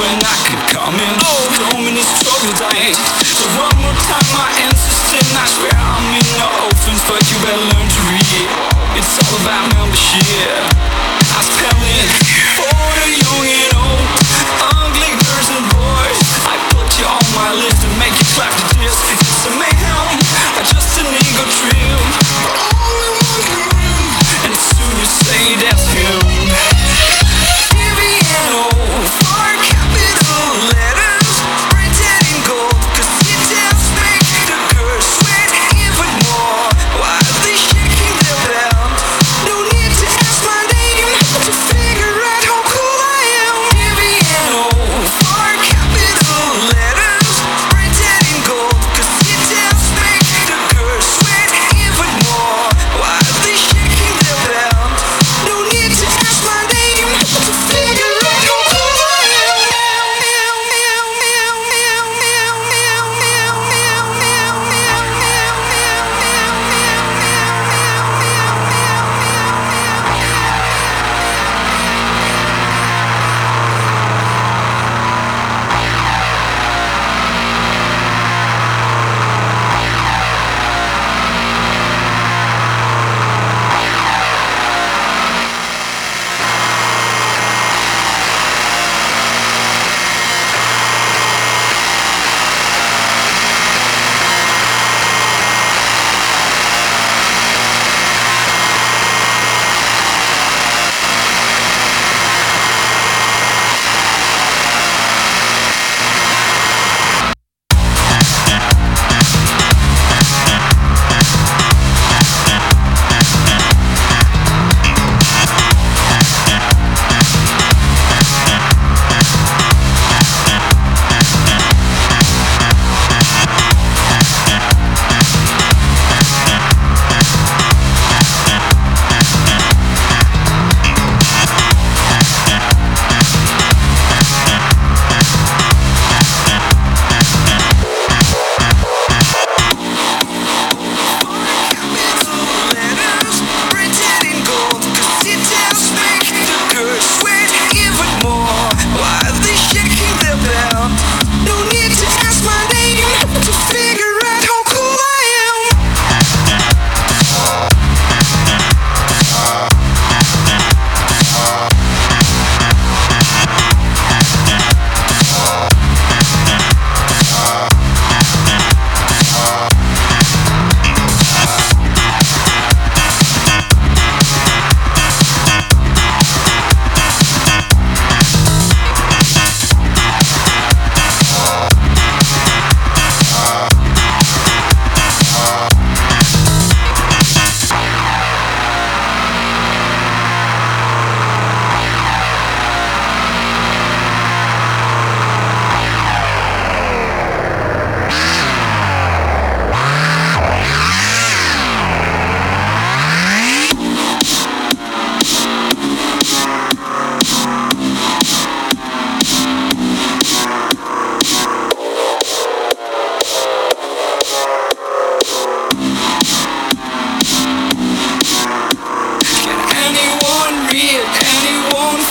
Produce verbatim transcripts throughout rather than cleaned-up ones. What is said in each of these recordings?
when I could come in. Oh, so many struggles I hate. So one more time my ancestors, I swear I'm in the orphans, but you better learn to read. It's all about membership. I spell it for the young and old, ugly girls and boys. I put you on my list and make you clap to this. It's a mayhem, or just an ego trip, but only one can win, and as soon as you say that's him.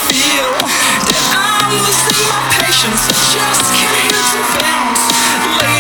Just can't hit the bounce.